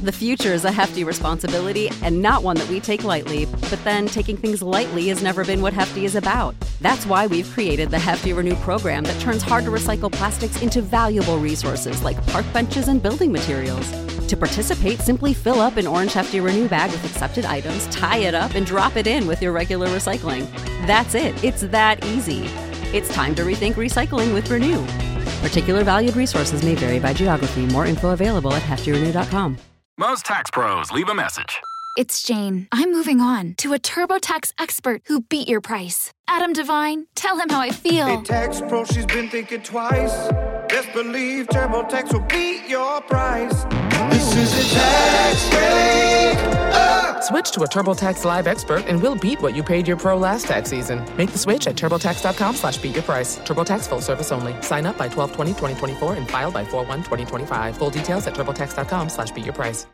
The future is a hefty responsibility and not one that we take lightly. But then taking things lightly has never been what Hefty is about. That's why we've created the Hefty Renew program that turns hard-to-recycle plastics into valuable resources like park benches and building materials. To participate, simply fill up an orange Hefty Renew bag with accepted items, tie it up, and drop it in with your regular recycling. That's it. It's that easy. It's time to rethink recycling with Renew. Particular valued resources may vary by geography. More info available at heftyrenew.com. Most tax pros leave a message. It's Jane. I'm moving on to a TurboTax expert who beat your price. Adam Devine, tell him how I feel. Hey, tax pro, she's been thinking twice. Best believe TurboTax will beat your price. This is a tax break. Switch to a TurboTax Live expert and we'll beat what you paid your pro last tax season. Make the switch at TurboTax.com/beatyourprice. TurboTax full service only. Sign up by 12/20/2024 and file by 4/1/2025. Full details at TurboTax.com/beatyourprice.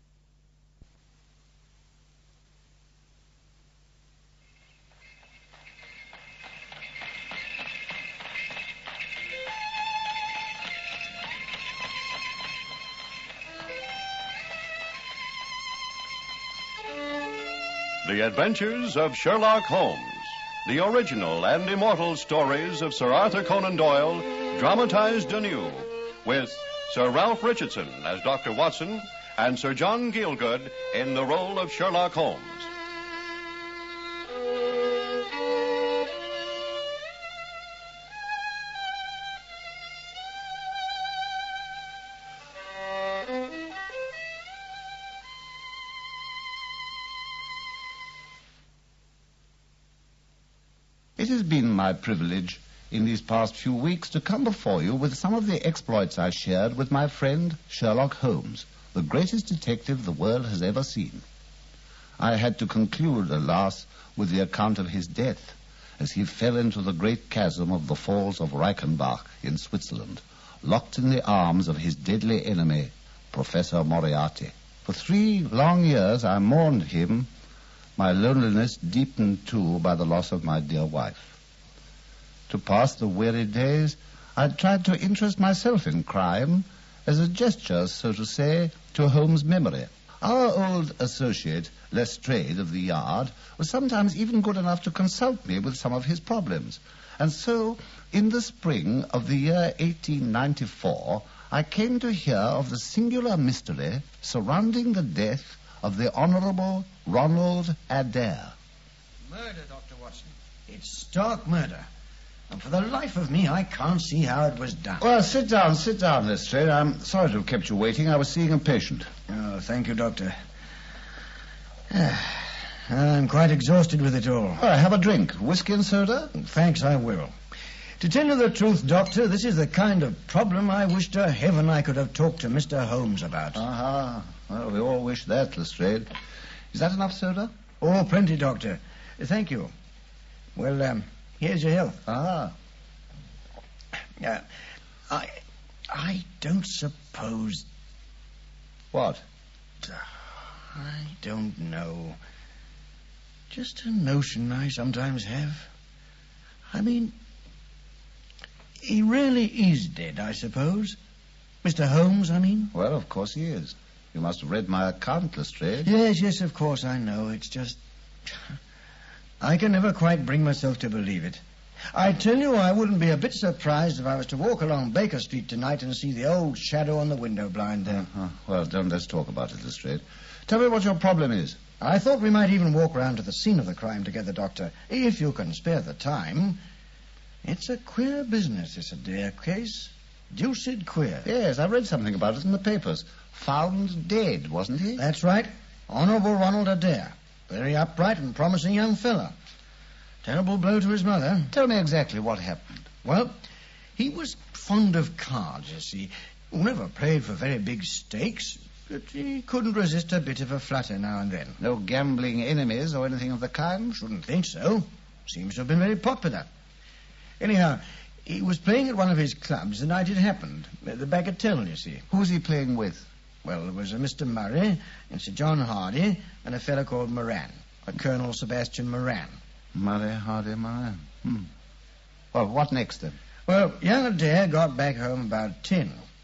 The Adventures of Sherlock Holmes, the original and immortal stories of Sir Arthur Conan Doyle, dramatized anew, with Sir Ralph Richardson as Dr. Watson and Sir John Gielgud in the role of Sherlock Holmes. It has been my privilege in these past few weeks to come before you with some of the exploits I shared with my friend Sherlock Holmes, the greatest detective the world has ever seen. I had to conclude, alas, with the account of his death as he fell into the great chasm of the Falls of Reichenbach in Switzerland, locked in the arms of his deadly enemy, Professor Moriarty. For 3 long years I mourned him, my loneliness deepened too by the loss of my dear wife. To pass the weary days, I tried to interest myself in crime as a gesture, so to say, to Holmes' memory. Our old associate, Lestrade of the Yard, was sometimes even good enough to consult me with some of his problems. And so, in the spring of the year 1894, I came to hear of the singular mystery surrounding the death of the Honorable Ronald Adair. Murder, Dr. Watson. It's stark murder. And for the life of me, I can't see how it was done. Well, sit down, Lestrade. I'm sorry to have kept you waiting. I was seeing a patient. Oh, thank you, Doctor. I'm quite exhausted with it all. Well, have a drink. Whiskey and soda? Thanks, I will. To tell you the truth, Doctor, this is the kind of problem I wish to heaven I could have talked to Mr. Holmes about. Aha. Well, we all wish that, Lestrade. Is that enough soda? Oh, plenty, Doctor. Thank you. Well, here's your health. Ah. I don't suppose... What? I don't know. Just a notion I sometimes have. I mean, he really is dead, I suppose. Mr. Holmes, I mean. Well, of course he is. You must have read my account, Lestrade. Yes, of course I know. It's just... I can never quite bring myself to believe it. I tell you, I wouldn't be a bit surprised if I was to walk along Baker Street tonight and see the old shadow on the window blind there. Well, let's talk about it, Lestrade. Tell me what your problem is. I thought we might even walk round to the scene of the crime together, Doctor, if you can spare the time. It's a queer business, this Adair case. Deuced queer. Yes, I read something about it in the papers. Found dead, wasn't he? That's right. Honorable Ronald Adair. Very upright and promising young fella. Terrible blow to his mother. Tell me exactly what happened. Well, he was fond of cards, you see. Never played for very big stakes, but he couldn't resist a bit of a flutter now and then. No gambling enemies or anything of the kind? Shouldn't think so. Seems to have been very popular. Anyhow, he was playing at one of his clubs the night it happened. The Bagatelle, you see. Who's he playing with? Well, there was a Mr. Murray and Sir John Hardy and a fellow called Moran, a Colonel Sebastian Moran. Murray, Hardy, Moran. Well, what next then? Well, young Adair got back home about 10.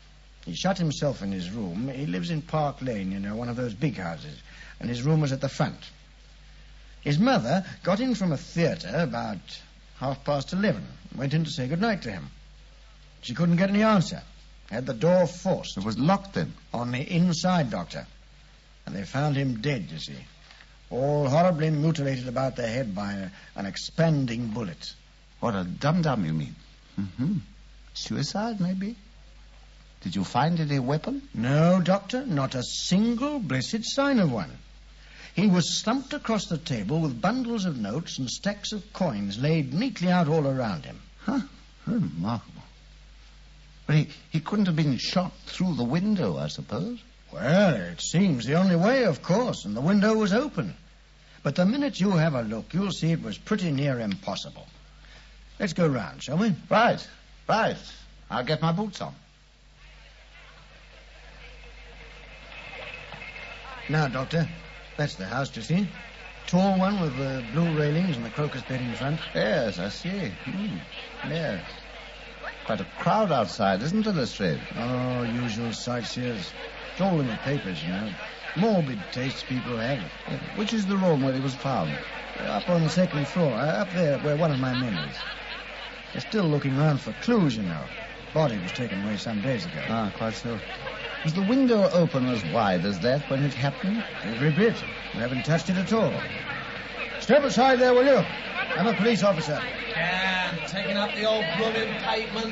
He shut himself in his room. He lives in Park Lane, you know, one of those big houses, and his room was at the front. His mother got in from a theatre about 11:30 and went in to say goodnight to him. She couldn't get any answer. Had the door forced. It was locked then? On the inside, Doctor. And they found him dead, you see. All horribly mutilated about the head by an expanding bullet. What a dum-dum, you mean? Mm-hmm. Suicide, maybe? Did you find any weapon? No, Doctor, not a single blessed sign of one. He was slumped across the table with bundles of notes and stacks of coins laid neatly out all around him. Huh? Remarkable. But he couldn't have been shot through the window, I suppose? Well, it seems the only way, of course, and the window was open. But the minute you have a look, you'll see it was pretty near impossible. Let's go round, shall we? Right. I'll get my boots on. Now, Doctor, that's the house, do you see? Tall one with the blue railings and the crocus bed in front. Yes, I see. Yes. Quite a crowd outside, isn't it, Lestrade? Oh, usual sightseers. It's all in the papers, you know. Morbid tastes people have. Which is the room where he was found? Up on the second floor, up there where one of my men is. They're still looking around for clues, you know. Body was taken away some days ago. Ah, quite so. Was the window open as wide as that when it happened? Every bit. You haven't touched it at all. Step aside there, will you? I'm a police officer. Yeah, taking up the old blooming pavement.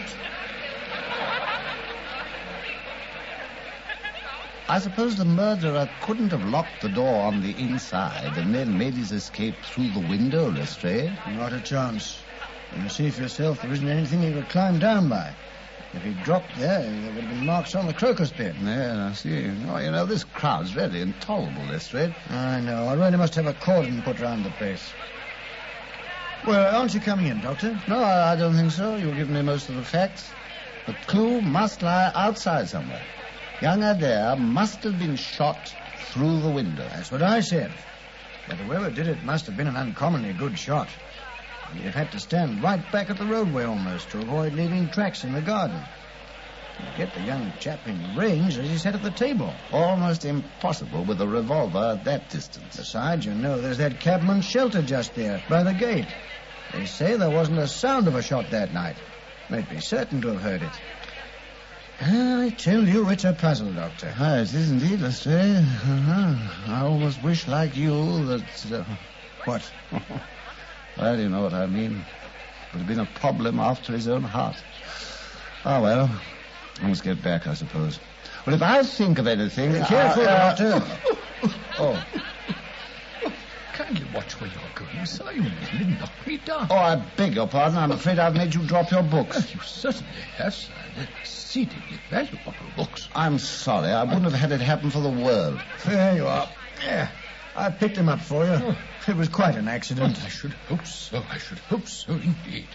I suppose the murderer couldn't have locked the door on the inside and then made his escape through the window, Lestrade? Not a chance. You see for yourself there isn't anything he could climb down by. If he'd dropped there would have been marks on the crocus bed. Yeah, I see. Oh, you know, this crowd's really intolerable, Lestrade. I know. I really must have a cordon put round the place. Well, aren't you coming in, Doctor? No, I don't think so. You've given me most of the facts. The clue must lie outside somewhere. Young Adair must have been shot through the window. That's what I said. But whoever did it must have been an uncommonly good shot. He'd have had to stand right back at the roadway almost to avoid leaving tracks in the garden. You'd get the young chap in range as he sat at the table. Almost impossible with a revolver at that distance. Besides, you know, there's that cabman's shelter just there, by the gate. They say there wasn't a sound of a shot that night. They'd be certain to have heard it. I tell you, it's a puzzle, Doctor. Ah, it is indeed, Lestrade. I almost wish, like you, that... What? Well, you know what I mean. It would have been a problem after his own heart. Ah, well, I must get back, I suppose. Well, if I think of anything... Careful, Doctor. Oh. Kindly watch where you're going, sir. You nearly knocked me down. Oh, I beg your pardon. I'm afraid I've made you drop your books. Well, you certainly have, sir. They're exceedingly valuable books. I'm sorry. I wouldn't have had it happen for the world. There you are. Yeah. I picked him up for you. Oh. It was quite an accident. Well, I should hope so, indeed.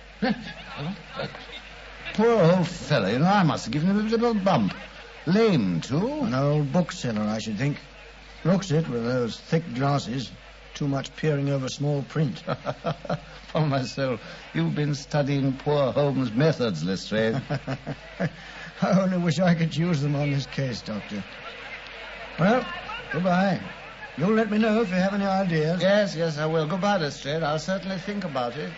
Poor old fellow. You know, I must have given him a little bump. Lame, too. An old bookseller, I should think. Looks it with those thick glasses. Too much peering over small print. For myself, you've been studying poor Holmes' methods, Lestrade. I only wish I could use them on this case, Doctor. Well, goodbye. You'll let me know if you have any ideas. Yes, I will. Goodbye, Lestrade. I'll certainly think about it.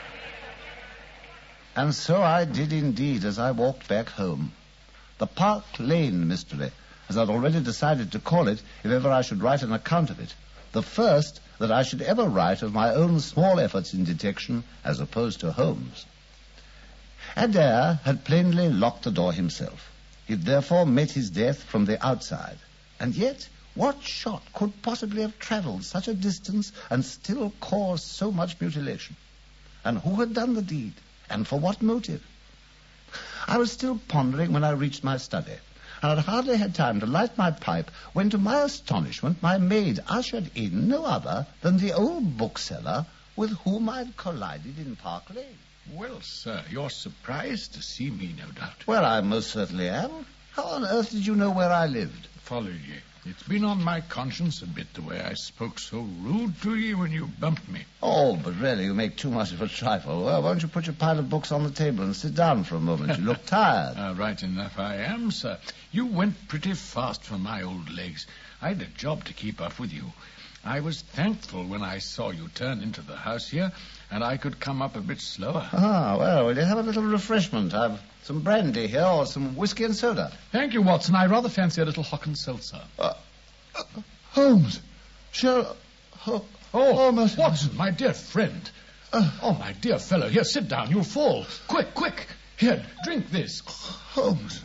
And so I did indeed as I walked back home. The Park Lane mystery, as I'd already decided to call it if ever I should write an account of it. The first that I should ever write of my own small efforts in detection as opposed to Holmes. Adair had plainly locked the door himself. He'd therefore met his death from the outside. And yet, what shot could possibly have travelled such a distance and still cause so much mutilation? And who had done the deed? And for what motive? I was still pondering when I reached my study, and I'd hardly had time to light my pipe when, to my astonishment, my maid ushered in no other than the old bookseller with whom I'd collided in Park Lane. Well, sir, you're surprised to see me, no doubt. Well, I most certainly am. How on earth did you know where I lived? Follow you. It's been on my conscience a bit the way I spoke so rude to you when you bumped me. Oh, but really, you make too much of a trifle. Well, why don't you put your pile of books on the table and sit down for a moment? You look tired. Right enough I am, sir. You went pretty fast for my old legs. I had a job to keep up with you. I was thankful when I saw you turn into the house here, and I could come up a bit slower. Ah, well, will you have a little refreshment? I've some brandy here or some whiskey and soda. Thank you, Watson. I rather fancy a little hock and seltzer. Holmes. Sherlock. Holmes. Watson, my dear friend. My dear fellow. Here, sit down. You'll fall. Quick. Here, drink this. Holmes,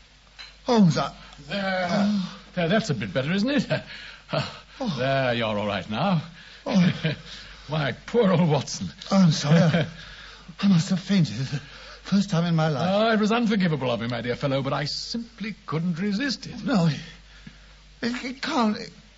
There, that's a bit better, isn't it? There, you're all right now. My poor old Watson. I'm sorry. I must have fainted. First time in my life. It was unforgivable of me, my dear fellow, but I simply couldn't resist it. No, it can't.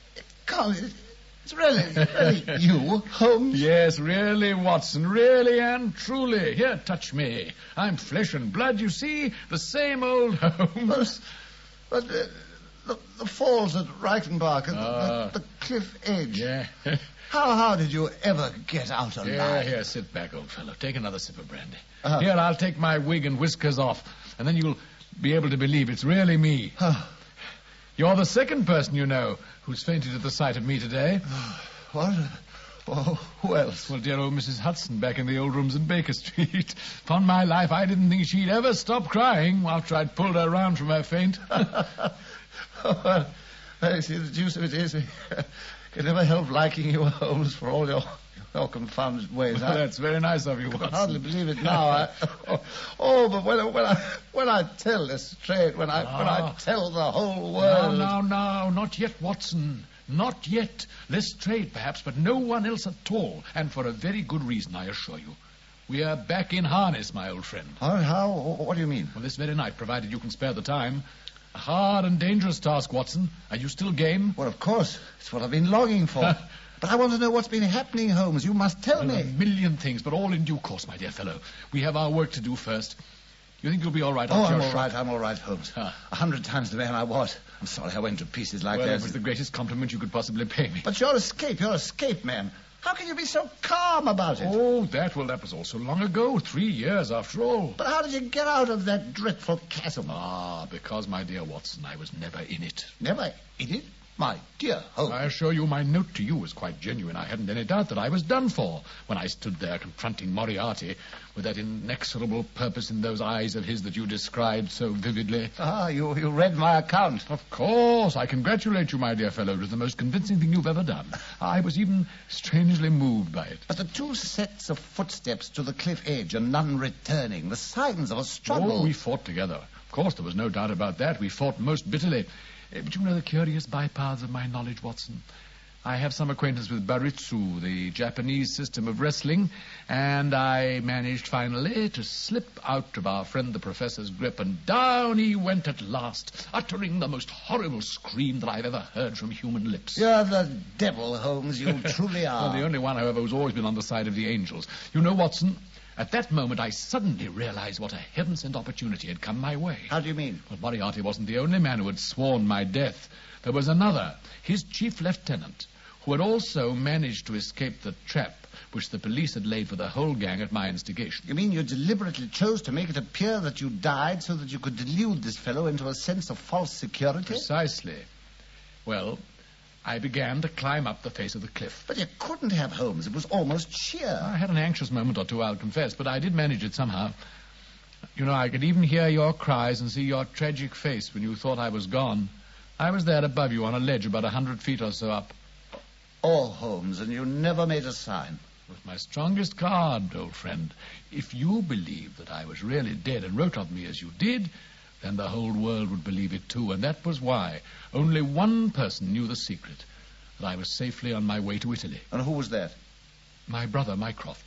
It's really you, Holmes? Yes, really, Watson, really and truly. Here, touch me. I'm flesh and blood, you see, the same old Holmes. But the falls at Reichenbach and the cliff edge. Yeah. How did you ever get out alive? Here, sit back, old fellow. Take another sip of brandy. Here, I'll take my wig and whiskers off, and then you'll be able to believe it's really me. You're the second person you know who's fainted at the sight of me today. What? Oh, who else? Well, dear old Mrs. Hudson back in the old rooms in Baker Street. Upon my life, I didn't think she'd ever stop crying after I'd pulled her round from her faint. Well, I see the juice of it is. I can never help liking you, Holmes, for all your confounded ways. Well, that's very nice of you, Watson. I can hardly believe it now. But when I tell Lestrade, when I tell the whole world... No, not yet, Watson. Not yet. Lestrade, perhaps, but no one else at all. And for a very good reason, I assure you. We are back in harness, my old friend. How? What do you mean? Well, this very night, provided you can spare the time. A hard and dangerous task, Watson. Are you still game? Well, of course. It's what I've been longing for. But I want to know what's been happening, Holmes. You must tell me. A million things, but all in due course, my dear fellow. We have our work to do first. You think you'll be all right? I'm all right, Holmes. 100 times the man I was. I'm sorry I went to pieces like that. Well, it was the greatest compliment you could possibly pay me. But your escape, man. How can you be so calm about it? Oh, that was all so long ago. 3 years, after all. But how did you get out of that dreadful chasm? Because, my dear Watson, I was never in it. Never in it? My dear Holmes. I assure you my note to you was quite genuine. I hadn't any doubt that I was done for when I stood there confronting Moriarty with that inexorable purpose in those eyes of his that you described so vividly. You read my account. Of course. I congratulate you, my dear fellow. It was the most convincing thing you've ever done. I was even strangely moved by it. But the 2 sets of footsteps to the cliff edge and none returning, the signs of a struggle. Oh, we fought together. Of course, there was no doubt about that. We fought most bitterly. But you know the curious bypaths of my knowledge, Watson. I have some acquaintance with Baritsu, the Japanese system of wrestling, and I managed finally to slip out of our friend the professor's grip, and down he went at last, uttering the most horrible scream that I've ever heard from human lips. You're the devil, Holmes, you truly are. Well, the only one, however, who's always been on the side of the angels. You know, Watson, at that moment I suddenly realized what a heaven-sent opportunity had come my way. How do you mean? Well, Moriarty wasn't the only man who had sworn my death. There was another, his chief lieutenant, who had also managed to escape the trap which the police had laid for the whole gang at my instigation. You mean you deliberately chose to make it appear that you died so that you could delude this fellow into a sense of false security? Precisely. Well, I began to climb up the face of the cliff. But you couldn't have, Holmes. It was almost sheer. I had an anxious moment or two, I'll confess, but I did manage it somehow. You know, I could even hear your cries and see your tragic face when you thought I was gone. I was there above you on a ledge about 100 feet or so up. Oh, Holmes, and you never made a sign. With my strongest card, old friend. If you believed that I was really dead and wrote of me as you did, then the whole world would believe it too. And that was why only one person knew the secret, that I was safely on my way to Italy. And who was that? My brother, Mycroft.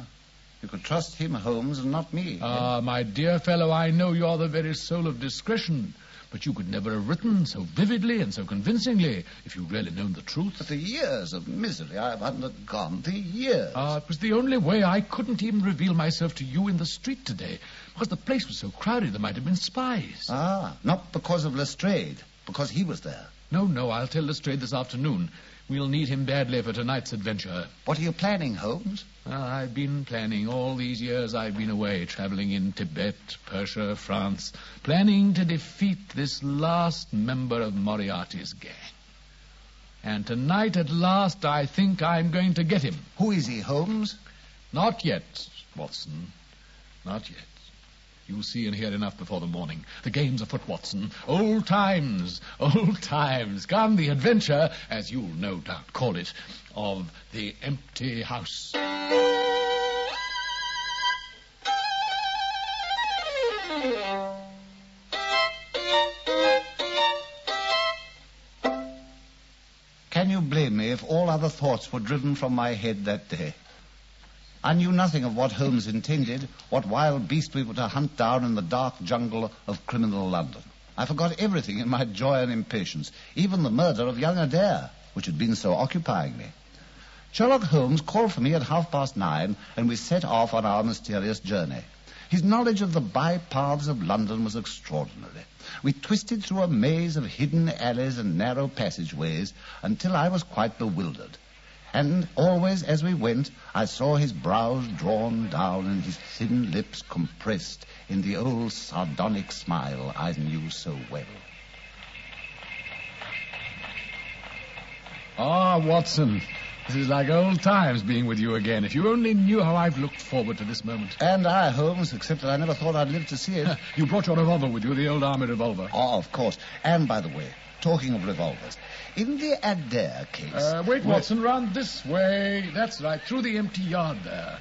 You could trust him, Holmes, and not me. My dear fellow, I know you're the very soul of discretion. But you could never have written so vividly and so convincingly if you'd really known the truth. But the years of misery I've undergone, the years. It was the only way. I couldn't even reveal myself to you in the street today, because the place was so crowded there might have been spies. Not because of Lestrade, because he was there. No, I'll tell Lestrade this afternoon. We'll need him badly for tonight's adventure. What are you planning, Holmes? I've been planning all these years I've been away, traveling in Tibet, Persia, France, planning to defeat this last member of Moriarty's gang. And tonight, at last, I think I'm going to get him. Who is he, Holmes? Not yet, Watson. Not yet. You'll see and hear enough before the morning. The game's afoot, Watson. Old times. Come, the adventure, as you'll no doubt call it, of the empty house. Can you blame me if all other thoughts were driven from my head that day? I knew nothing of what Holmes intended, what wild beast we were to hunt down in the dark jungle of criminal London. I forgot everything in my joy and impatience, even the murder of young Adair, which had been so occupying me. Sherlock Holmes called for me at 9:30, and we set off on our mysterious journey. His knowledge of the bypaths of London was extraordinary. We twisted through a maze of hidden alleys and narrow passageways until I was quite bewildered. And always as we went, I saw his brows drawn down and his thin lips compressed in the old sardonic smile I knew so well. Ah, Watson, this is like old times being with you again. If you only knew how I've looked forward to this moment. And I, Holmes, except that I never thought I'd live to see it. You brought your revolver with you, the old army revolver. Oh, of course. And, by the way, talking of revolvers, in the Adair case... Wait, Watson, round this way. That's right, through the empty yard there.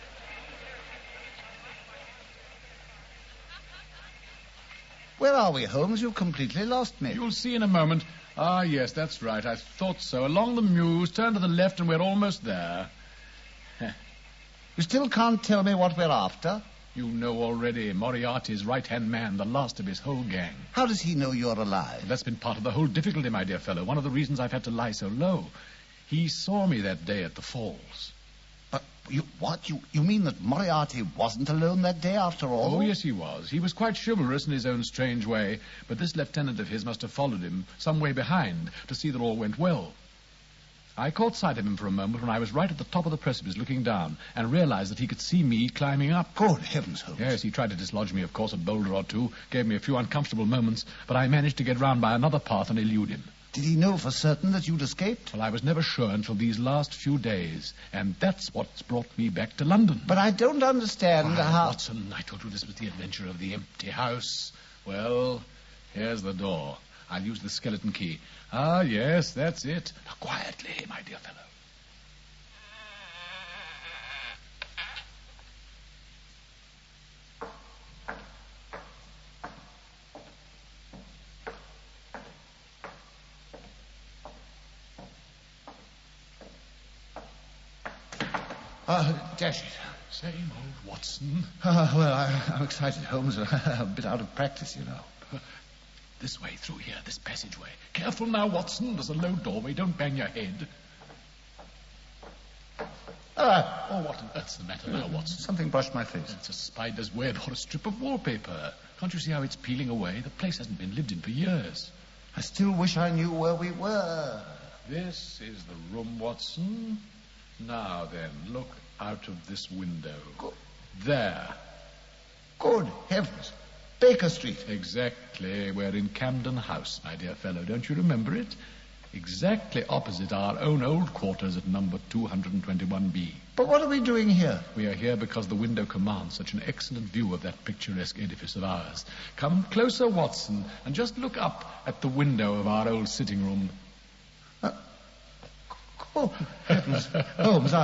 Where are we, Holmes? You've completely lost me. You'll see in a moment. Ah, yes, that's right. I thought so. Along the Mews, turn to the left, and we're almost there. You still can't tell me what we're after? You know already. Moriarty's right-hand man, the last of his whole gang. How does he know you're alive? That's been part of the whole difficulty, my dear fellow. One of the reasons I've had to lie so low. He saw me that day at the falls. But you mean that Moriarty wasn't alone that day after all? Oh, yes, he was. He was quite chivalrous in his own strange way, but this lieutenant of his must have followed him some way behind to see that all went well. I caught sight of him for a moment when I was right at the top of the precipice looking down and realized that he could see me climbing up. Good heavens, Holmes. Yes, he tried to dislodge me, of course, a boulder or two, gave me a few uncomfortable moments, but I managed to get round by another path and elude him. Did he know for certain that you'd escaped? Well, I was never sure until these last few days, and that's what's brought me back to London. But I don't understand how... Watson, I told you this was the adventure of the empty house. Well, here's the door. I'll use the skeleton key. Ah, yes, that's it. Now, quietly, my dear fellow. Dash it. Same old Watson. I'm excited, Holmes. A bit out of practice, you know. This way, through here, this passageway. Careful now, Watson. There's a low doorway. Don't bang your head. Oh, what on earth's the matter now, Watson? Something brushed my face. It's a spider's web or a strip of wallpaper. Can't you see how it's peeling away? The place hasn't been lived in for years. I still wish I knew where we were. This is the room, Watson. Now then, look out of this window. There. Good heavens. Baker Street. Exactly. We're in Camden House, my dear fellow. Don't you remember it? Exactly opposite our own old quarters at number 221B. But what are we doing here? We are here because the window commands such an excellent view of that picturesque edifice of ours. Come closer, Watson, and just look up at the window of our old sitting room. Oh, heavens. Holmes,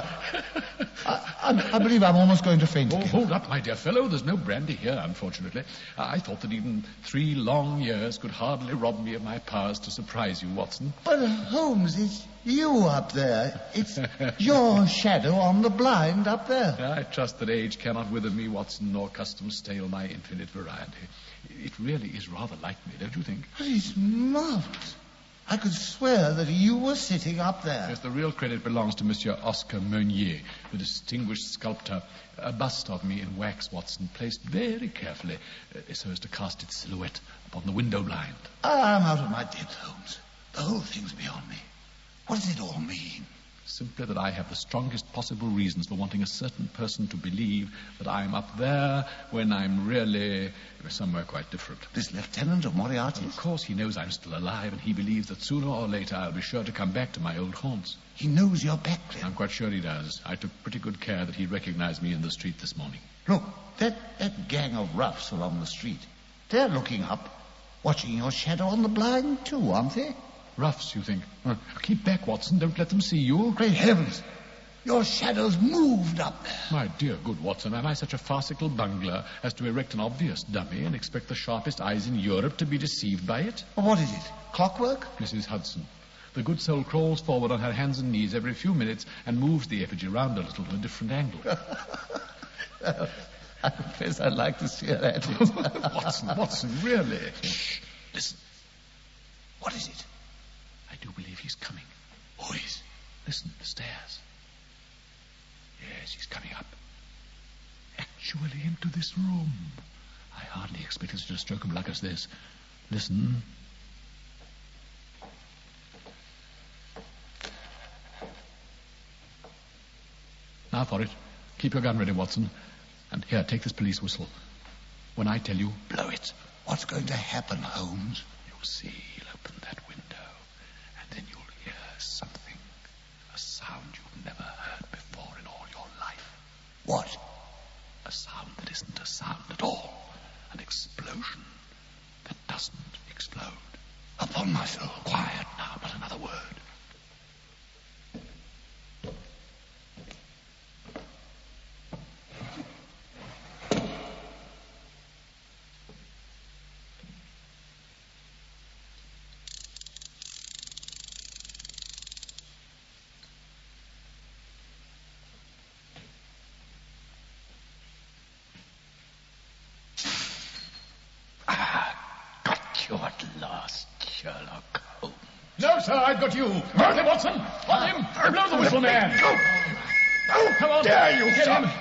I believe I'm almost going to faint again. Hold up, my dear fellow. There's no brandy here, unfortunately. I thought that even 3 long years could hardly rob me of my powers to surprise you, Watson. But, Holmes, it's you up there. It's your shadow on the blind up there. I trust that age cannot wither me, Watson, nor custom stale my infinite variety. It really is rather like me, don't you think? But it's marvelous. I could swear that you were sitting up there. Yes, the real credit belongs to Monsieur Oscar Meunier, the distinguished sculptor. A bust of me in wax, Watson, placed very carefully so as to cast its silhouette upon the window blind. I'm out of my depth, Holmes. The whole thing's beyond me. What does it all mean? Simply that I have the strongest possible reasons for wanting a certain person to believe that I'm up there when I'm really somewhere quite different. This lieutenant of Moriarty's? Of course, he knows I'm still alive, and he believes that sooner or later I'll be sure to come back to my old haunts. He knows you're back then? I'm quite sure he does. I took pretty good care that he recognized me in the street this morning. Look, that gang of roughs along the street, they're looking up, watching your shadow on the blind too, aren't they? Roughs, you think? Keep back, Watson. Don't let them see you. Great heavens! Your shadow's moved up there. My dear good Watson, am I such a farcical bungler as to erect an obvious dummy and expect the sharpest eyes in Europe to be deceived by it? Well, what is it? Clockwork? Mrs. Hudson. The good soul crawls forward on her hands and knees every few minutes and moves the effigy round a little to a different angle. I confess I'd like to see her at it. Watson, really? Shh. Listen. What is it? I do believe he's coming. Who is? Listen, the stairs. Yes, he's coming up. Actually into this room. I hardly expected such a stroke of luck as this. Listen. Now for it. Keep your gun ready, Watson. And here, take this police whistle. When I tell you, blow it. What's going to happen, Holmes? You'll see. He'll open that window. And then you'll hear something. A sound you've never heard before in all your life. What? A sound that isn't a sound at all. An explosion that doesn't explode. Upon my soul. Quiet now, not another word. You at last, Sherlock Holmes. No, sir, I've got you. Okay, Watson. On him. Blow the whistle, man. Come on. Dare you, Get son. him.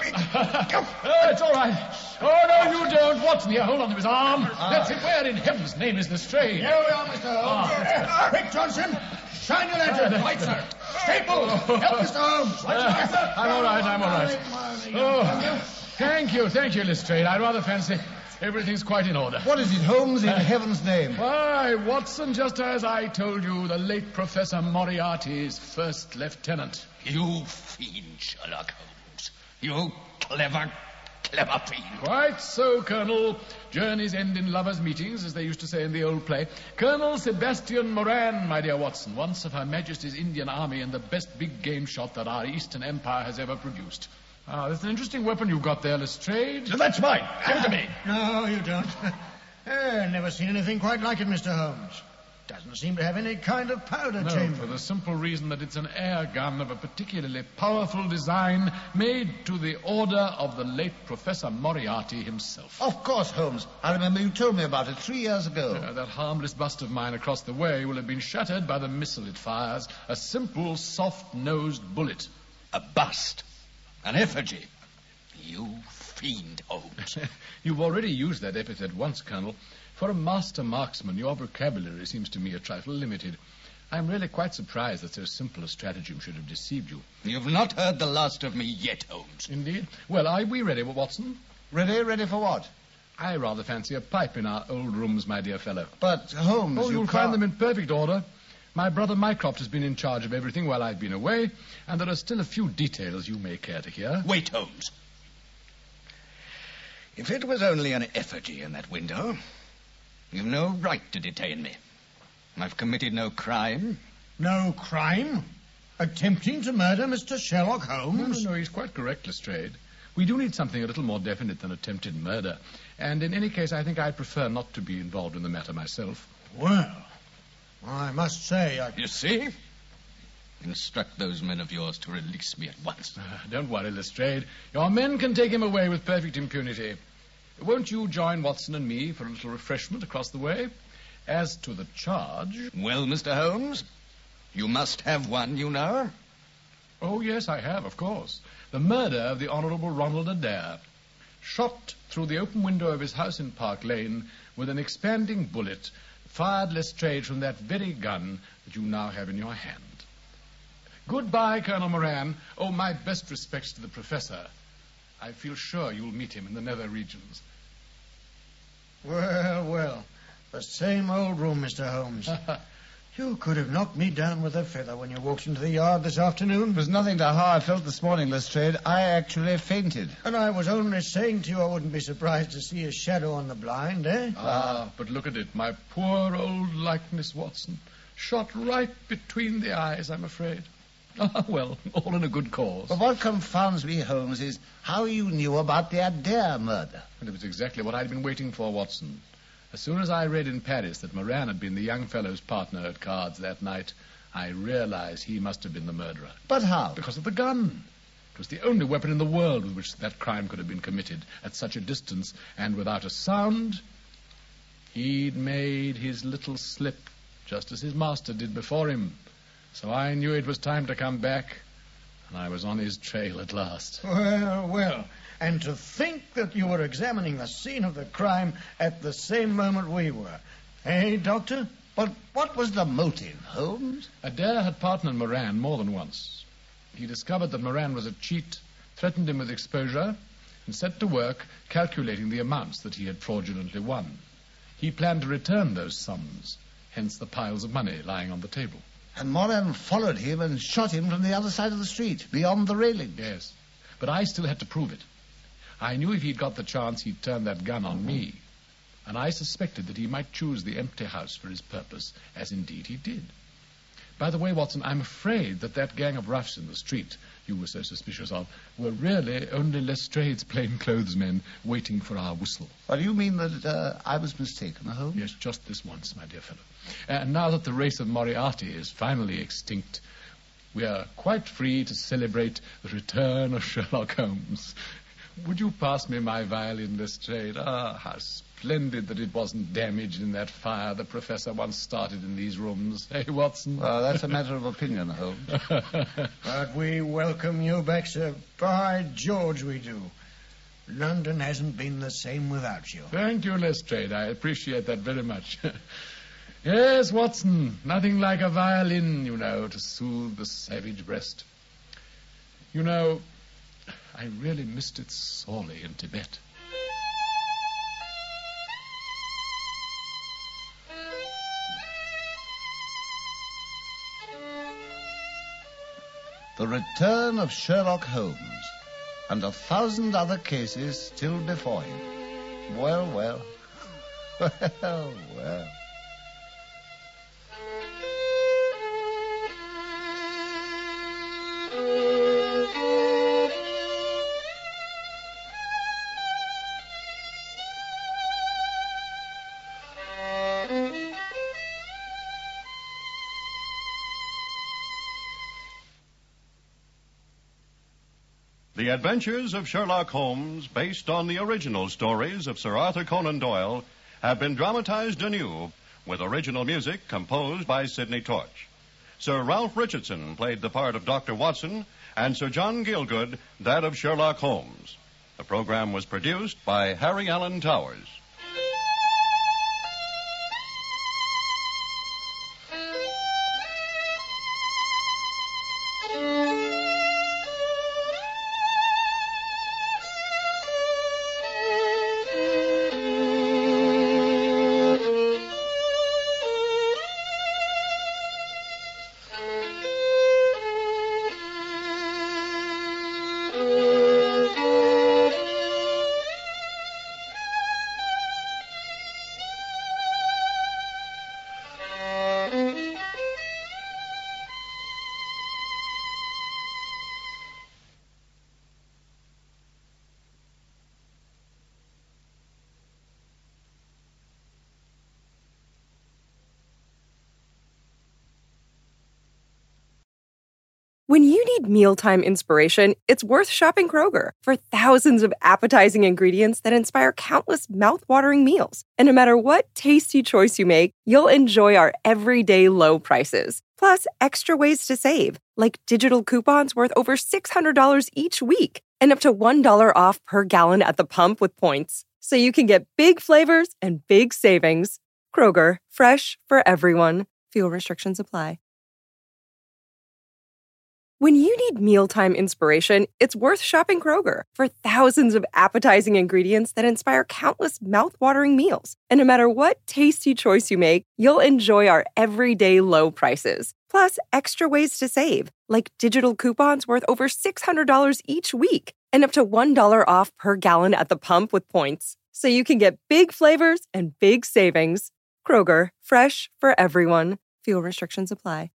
It's all right. Oh, no, you don't. Watson, here, hold on to his arm. That's it. Where in heaven's name is Lestrade? Here we are, Mr. Holmes. Quick, Johnson. Shine your lantern. Right, sir. Staple. Help Mr. Holmes. I'm all right. Oh, thank you, Lestrade. I rather fancy everything's quite in order. What is it, Holmes, in heaven's name? Why, Watson, just as I told you, the late Professor Moriarty's first lieutenant. You fiend, Sherlock Holmes. You clever fiend. Quite so, Colonel. Journeys end in lovers' meetings, as they used to say in the old play. Colonel Sebastian Moran, my dear Watson, once of Her Majesty's Indian Army and the best big game shot that our Eastern Empire has ever produced. That's an interesting weapon you've got there, Lestrade. That's mine. Give it to me. No, you don't. Never seen anything quite like it, Mr. Holmes. Doesn't seem to have any kind of powder No, chamber. for the simple reason that it's an air gun of a particularly powerful design made to the order of the late Professor Moriarty himself. Of course, Holmes. I remember you told me about it 3 years ago. That harmless bust of mine across the way will have been shattered by the missile it fires. A simple, soft-nosed bullet. A bust. An effigy. You fiend, Holmes. You've already used that epithet once, Colonel. For a master marksman, your vocabulary seems to me a trifle limited. I'm really quite surprised that so simple a stratagem should have deceived you. You've not heard the last of me yet, Holmes. Indeed. Well, are we ready, Watson? Ready? Ready for what? I rather fancy a pipe in our old rooms, my dear fellow. But, Holmes, you'll find them in perfect order. My brother Mycroft has been in charge of everything while I've been away, and there are still a few details you may care to hear. Wait, Holmes. If it was only an effigy in that window, you've no right to detain me. I've committed no crime. No crime? Attempting to murder Mr. Sherlock Holmes? No, he's quite correct, Lestrade. We do need something a little more definite than attempted murder. And in any case, I think I'd prefer not to be involved in the matter myself. Well, I must say You see? Instruct those men of yours to release me at once. Don't worry, Lestrade. Your men can take him away with perfect impunity. Won't you join Watson and me for a little refreshment across the way? As to the charge... Well, Mr. Holmes, you must have one, you know. Oh, yes, I have, of course. The murder of the Honourable Ronald Adair. Shot through the open window of his house in Park Lane with an expanding bullet fired Lestrade from that very gun that you now have in your hand. Goodbye, Colonel Moran. Oh, my best respects to the Professor. I feel sure you'll meet him in the nether regions. Well, the same old room, Mr. Holmes. You could have knocked me down with a feather when you walked into the yard this afternoon. It was nothing to how I felt this morning, Lestrade. I actually fainted. And I was only saying to you I wouldn't be surprised to see a shadow on the blind, eh? But look at it. My poor old likeness, Watson. Shot right between the eyes, I'm afraid. Well, all in a good cause. But what confounds me, Holmes, is how you knew about the Adair murder. And it was exactly what I'd been waiting for, Watson. As soon as I read in Paris that Moran had been the young fellow's partner at cards that night, I realized he must have been the murderer. But how? Because of the gun. It was the only weapon in the world with which that crime could have been committed at such a distance and without a sound. He'd made his little slip, just as his master did before him. So I knew it was time to come back, and I was on his trail at last. Well, and to think that you were examining the scene of the crime at the same moment we were. Eh, Doctor? But what was the motive, Holmes? Adair had partnered Moran more than once. He discovered that Moran was a cheat, threatened him with exposure, and set to work calculating the amounts that he had fraudulently won. He planned to return those sums, hence the piles of money lying on the table. And Moran followed him and shot him from the other side of the street, beyond the railing. Yes, but I still had to prove it. I knew if he'd got the chance, he'd turn that gun on me. And I suspected that he might choose the empty house for his purpose, as indeed he did. By the way, Watson, I'm afraid that gang of roughs in the street you were so suspicious of were really only Lestrade's plainclothesmen waiting for our whistle. Well, you mean that I was mistaken, Holmes? Yes, just this once, my dear fellow. And now that the race of Moriarty is finally extinct, we are quite free to celebrate the return of Sherlock Holmes. Would you pass me my violin, Lestrade? How splendid that it wasn't damaged in that fire the Professor once started in these rooms. Hey, Watson? Well, that's a matter of opinion, Holmes. But we welcome you back, sir. By George, we do. London hasn't been the same without you. Thank you, Lestrade. I appreciate that very much. Yes, Watson, nothing like a violin, to soothe the savage breast. I really missed it sorely in Tibet. The return of Sherlock Holmes, and 1,000 other cases still before him. Well. Well. The Adventures of Sherlock Holmes, based on the original stories of Sir Arthur Conan Doyle, have been dramatized anew with original music composed by Sidney Torch. Sir Ralph Richardson played the part of Dr. Watson, and Sir John Gielgud that of Sherlock Holmes. The program was produced by Harry Allen Towers. When you need mealtime inspiration, it's worth shopping Kroger for thousands of appetizing ingredients that inspire countless mouth-watering meals. And no matter what tasty choice you make, you'll enjoy our everyday low prices. Plus, extra ways to save, like digital coupons worth over $600 each week and up to $1 off per gallon at the pump with points. So you can get big flavors and big savings. Kroger, fresh for everyone. Fuel restrictions apply. When you need mealtime inspiration, it's worth shopping Kroger for thousands of appetizing ingredients that inspire countless mouth-watering meals. And no matter what tasty choice you make, you'll enjoy our everyday low prices. Plus, extra ways to save, like digital coupons worth over $600 each week and up to $1 off per gallon at the pump with points. So you can get big flavors and big savings. Kroger, fresh for everyone. Fuel restrictions apply.